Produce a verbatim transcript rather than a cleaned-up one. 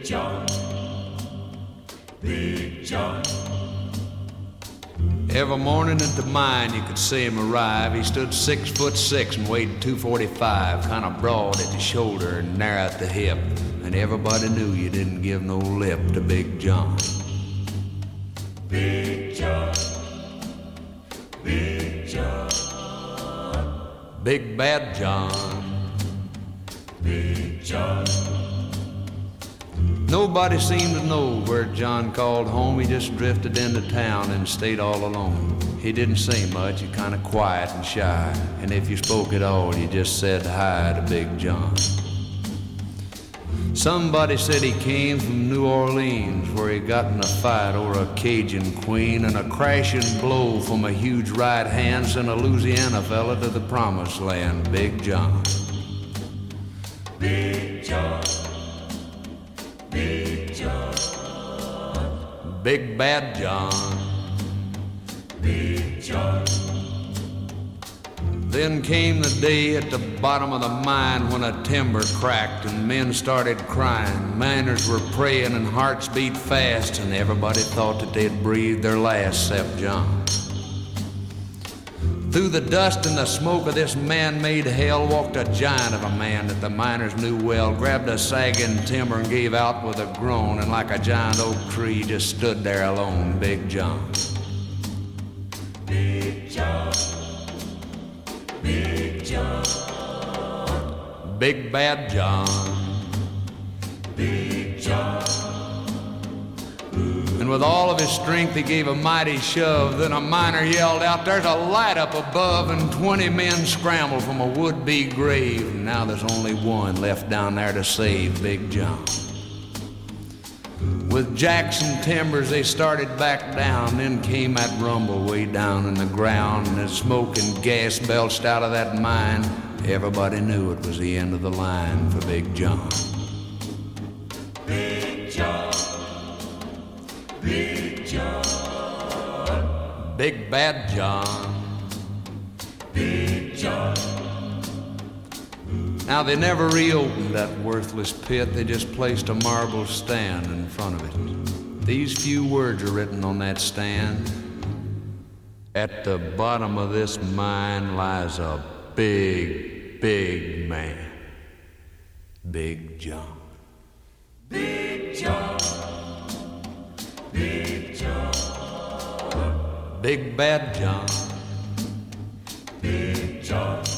John, Big John. Every morning at the mine you could see him arrive. He stood six foot six and weighed two forty-five, kind of broad at the shoulder and narrow at the hip. And everybody knew you didn't give no lip to Big John. Big John, Big John, Big Bad John, Big John. Nobody seemed to know where John called home. He just drifted into town and stayed all alone. He didn't say much, he kind of quiet and shy. And if you spoke at all, you just said hi to Big John. Somebody said he came from New Orleans, where he got in a fight over a Cajun queen, and a crashing blow from a huge right hand sent a Louisiana fella to the promised land. Big John, Big John, Big John, Big Bad John, Big John. Then came the day at the bottom of the mine when a timber cracked and men started crying. Miners were praying and hearts beat fast, and everybody thought that they'd breathe their last except John. Through the dust and the smoke of this man-made hell walked a giant of a man that the miners knew well, grabbed a sagging timber and gave out with a groan, and like a giant oak tree just stood there alone. Big John, Big John, Big John, Big Bad John, Big John. and with all of his strength he gave a mighty shove. Then a miner yelled out, "There's a light up above," and twenty men scrambled from a would-be grave. And now there's only one left down there to save Big John. With jacks and timbers they started back down. Then came that rumble way down in the ground, and as smoke and gas belched out of that mine, everybody knew it was the end of the line for Big John. Big John, Big John, Big Bad John, Big John. Now they never reopened that worthless pit. They just placed a marble stand in front of it. These few words are written on that stand: "At the bottom of this mine lies a big, big man, Big John." Big John, Big John, Big Bad John, Big John.